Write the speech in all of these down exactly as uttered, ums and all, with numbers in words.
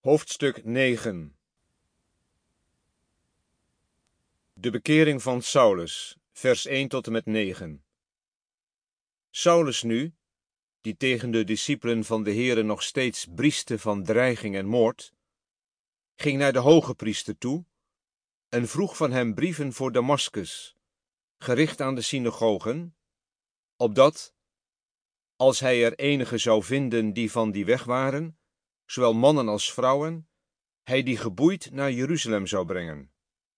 Hoofdstuk negen. De bekering van Saulus, vers één tot en met negen. Saulus nu, die tegen de discipelen van de Here nog steeds brieste van dreiging en moord, ging naar de hoge priester toe en vroeg van hem brieven voor Damaskus, gericht aan de synagogen, opdat, als hij er enige zou vinden die van die weg waren, zowel mannen als vrouwen, hij die geboeid naar Jeruzalem zou brengen.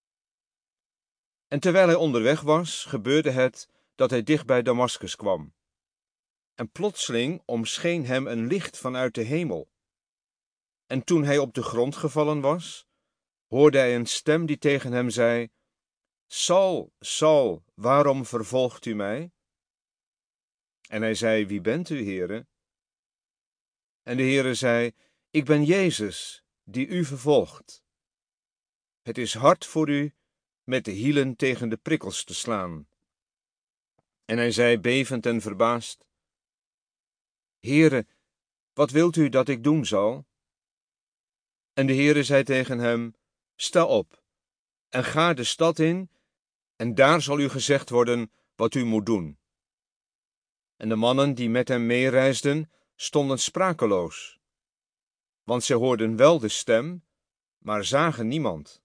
En terwijl hij onderweg was, gebeurde het dat hij dicht bij Damaskus kwam. En plotseling omscheen hem een licht vanuit de hemel. En toen hij op de grond gevallen was, hoorde hij een stem die tegen hem zei: Saul, Saul, waarom vervolgt u mij? En hij zei: Wie bent u, Heere? En de Heere zei: Ik ben Jezus, die u vervolgt. Het is hard voor u met de hielen tegen de prikkels te slaan. En hij zei, bevend en verbaasd: Heere, wat wilt u dat ik doen zal? En de Heere zei tegen hem: Sta op en ga de stad in, en daar zal u gezegd worden wat u moet doen. En de mannen die met hem meereisden, stonden sprakeloos, want zij hoorden wel de stem, maar zagen niemand.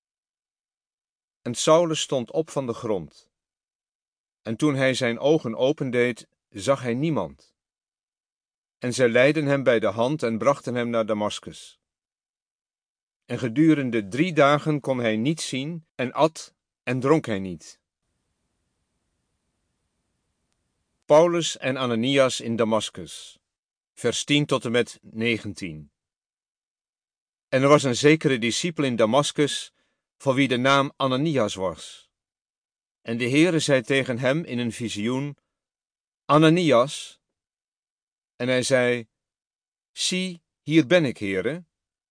En Saulus stond op van de grond. En toen hij zijn ogen opendeed, zag hij niemand. En zij leidden hem bij de hand en brachten hem naar Damaskus. En gedurende drie dagen kon hij niet zien, en at en dronk hij niet. Paulus en Ananias in Damaskus, vers tien tot en met negentien. En er was een zekere discipel in Damaskus, van wie de naam Ananias was. En de Heere zei tegen hem in een visioen: Ananias. En hij zei: Zie, hier ben ik, Heere.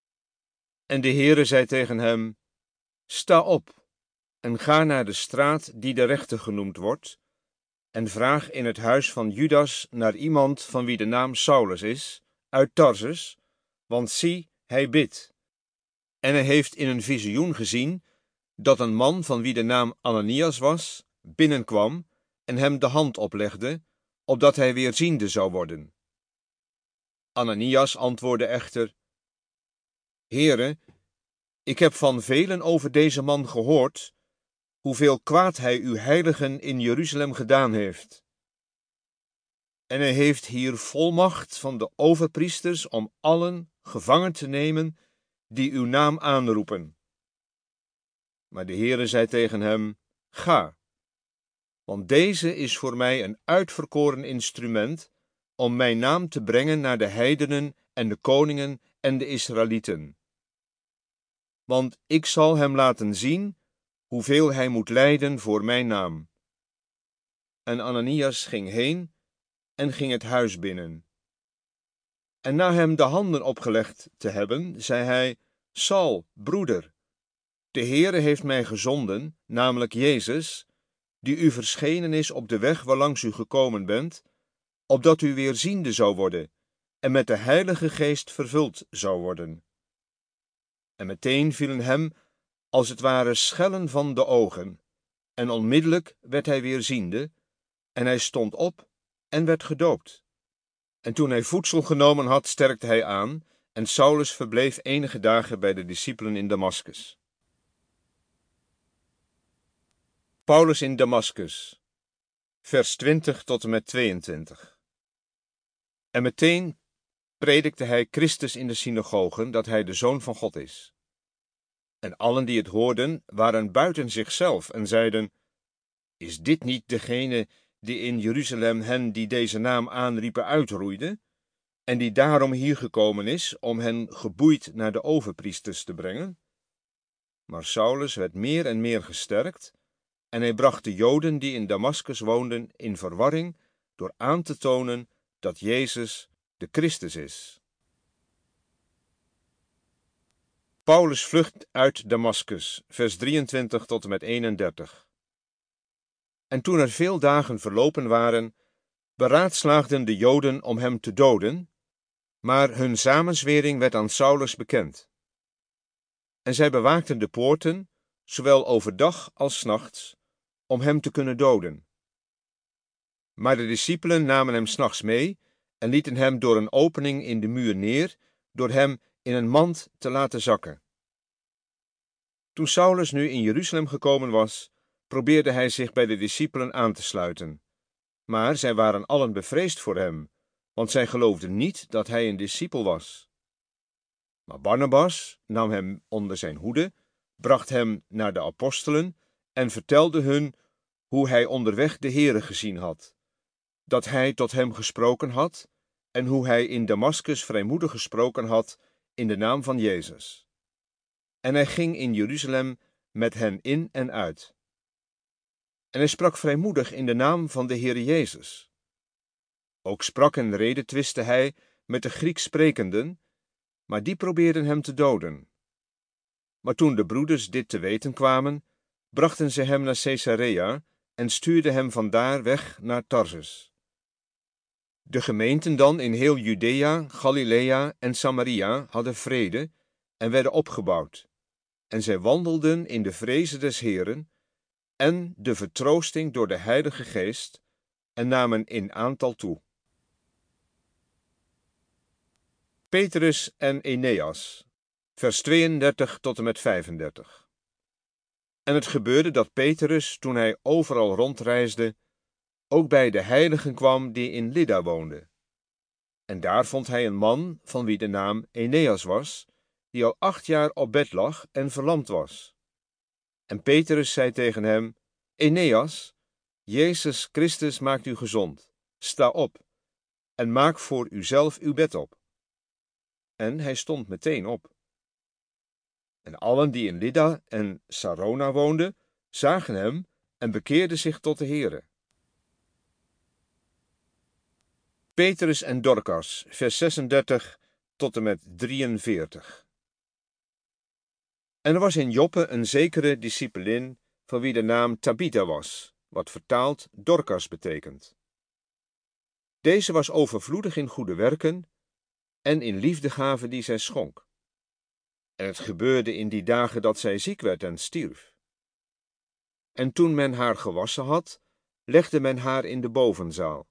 En de Heere zei tegen hem: Sta op en ga naar de straat die de rechte genoemd wordt, en vraag in het huis van Judas naar iemand van wie de naam Saulus is, uit Tarsus, want zie, hij bidt. En hij heeft in een visioen gezien dat een man van wie de naam Ananias was, binnenkwam en hem de hand oplegde, opdat hij weer ziende zou worden. Ananias antwoordde echter: Heere, ik heb van velen over deze man gehoord, hoeveel kwaad hij uw heiligen in Jeruzalem gedaan heeft. En hij heeft hier volmacht van de overpriesters om allen gevangen te nemen die uw naam aanroepen. Maar de Heere zei tegen hem: Ga, want deze is voor mij een uitverkoren instrument om mijn naam te brengen naar de heidenen en de koningen en de Israëlieten. Want ik zal hem laten zien hoeveel hij moet lijden voor mijn naam. En Ananias ging heen en ging het huis binnen. En na hem de handen opgelegd te hebben, zei hij: Saul, broeder, de Heere heeft mij gezonden, namelijk Jezus, die u verschenen is op de weg waarlangs u gekomen bent, opdat u weer ziende zou worden en met de Heilige Geest vervuld zou worden. En meteen vielen hem als het ware schellen van de ogen, en onmiddellijk werd hij weer ziende, en hij stond op en werd gedoopt. En toen hij voedsel genomen had, sterkte hij aan, en Saulus verbleef enige dagen bij de discipelen in Damaskus. Paulus in Damaskus, vers twintig tot en met tweeëntwintig. En meteen predikte hij Christus in de synagogen, dat hij de Zoon van God is. En allen die het hoorden, waren buiten zichzelf en zeiden: Is dit niet degene die in Jeruzalem hen die deze naam aanriepen uitroeide, en die daarom hier gekomen is om hen geboeid naar de overpriesters te brengen? Maar Saulus werd meer en meer gesterkt, en hij bracht de Joden die in Damaskus woonden in verwarring door aan te tonen dat Jezus de Christus is. Paulus vlucht uit Damaskus, vers drieëntwintig tot en met eenendertig. En toen er veel dagen verlopen waren, beraadslaagden de Joden om hem te doden, Maar hun samenzwering werd aan Saulus bekend. En zij bewaakten de poorten, zowel overdag als 's nachts, om hem te kunnen doden. Maar de discipelen namen hem 's nachts mee en lieten hem door een opening in de muur neer, door hem in een mand te laten zakken. Toen Saulus nu in Jeruzalem gekomen was, probeerde hij zich bij de discipelen aan te sluiten. Maar zij waren allen bevreesd voor hem, want zij geloofden niet dat hij een discipel was. Maar Barnabas nam hem onder zijn hoede, bracht hem naar de apostelen en vertelde hun hoe hij onderweg de Heere gezien had, dat hij tot hem gesproken had en hoe hij in Damaskus vrijmoedig gesproken had in de naam van Jezus. En hij ging in Jeruzalem met hen in en uit. En hij sprak vrijmoedig in de naam van de Heere Jezus. Ook sprak en redetwistte hij met de Grieks sprekenden, maar die probeerden hem te doden. Maar toen de broeders dit te weten kwamen, brachten ze hem naar Caesarea en stuurden hem vandaar weg naar Tarsus. De gemeenten dan in heel Judea, Galilea en Samaria hadden vrede en werden opgebouwd, en zij wandelden in de vreze des Heeren en de vertroosting door de Heilige Geest en namen in aantal toe. Petrus en Eneas, vers tweeëndertig tot en met vijfendertig. En het gebeurde dat Petrus, toen hij overal rondreisde, ook bij de heiligen kwam die in Lydda woonden. En daar vond hij een man, van wie de naam Eneas was, die al acht jaar op bed lag en verlamd was. En Petrus zei tegen hem: Eneas, Jezus Christus maakt u gezond. Sta op en maak voor uzelf uw bed op. En hij stond meteen op. En allen die in Lydda en Sarona woonden, zagen hem en bekeerden zich tot de Heere. Petrus en Dorcas, vers zesendertig tot en met drieënveertig. En er was in Joppe een zekere discipelin, van wie de naam Tabitha was, wat vertaald Dorcas betekent. Deze was overvloedig in goede werken en in liefdegaven die zij schonk. En het gebeurde in die dagen dat zij ziek werd en stierf. En toen men haar gewassen had, legde men haar in de bovenzaal.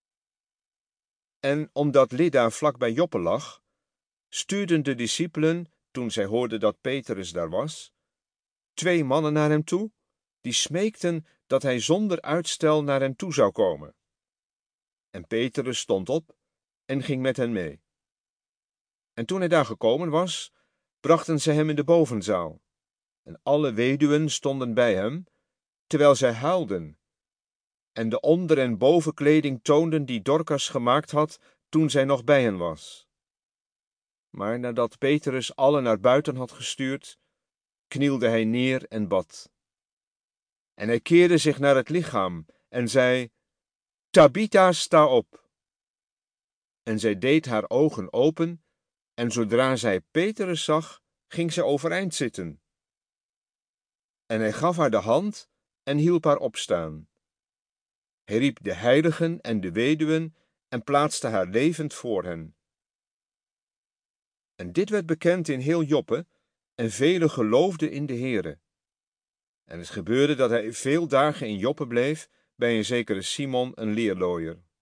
En omdat Lydda vlak bij Joppe lag, stuurden de discipelen, toen zij hoorden dat Petrus daar was, twee mannen naar hem toe, die smeekten dat hij zonder uitstel naar hen toe zou komen. En Petrus stond op en ging met hen mee. En toen hij daar gekomen was, brachten ze hem in de bovenzaal. En alle weduwen stonden bij hem, terwijl zij huilden, en de onder- en bovenkleding toonden die Dorcas gemaakt had toen zij nog bij hen was. Maar nadat Petrus allen naar buiten had gestuurd, knielde hij neer en bad. En hij keerde zich naar het lichaam en zei: Tabitha, sta op. En zij deed haar ogen open, en zodra zij Petrus zag, ging zij overeind zitten. En hij gaf haar de hand en hielp haar opstaan. Hij riep de heiligen en de weduwen en plaatste haar levend voor hen. En dit werd bekend in heel Joppe, en velen geloofden in de Heere. En het gebeurde dat hij veel dagen in Joppe bleef, bij een zekere Simon, een leerlooier.